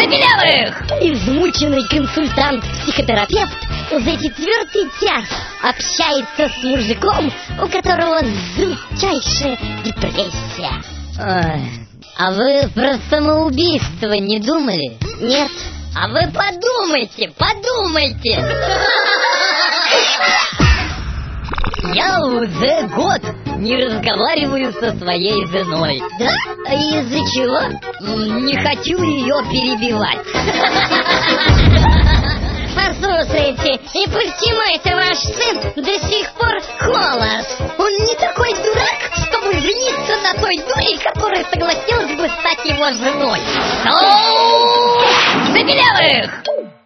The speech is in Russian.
Забелявых! Измученный консультант-психотерапевт уже 4-й час общается с мужиком, у которого жутчайшая депрессия. А вы про самоубийство не думали? Нет. А вы подумайте! Я уже год не разговариваю со своей женой. Да? А из-за чего? Не хочу ее перебивать. Послушайте, и почему это ваш сын до сих пор холост? Он не такой дурак, чтобы жениться на той дуре, которая согласилась бы стать его женой. Забелявых!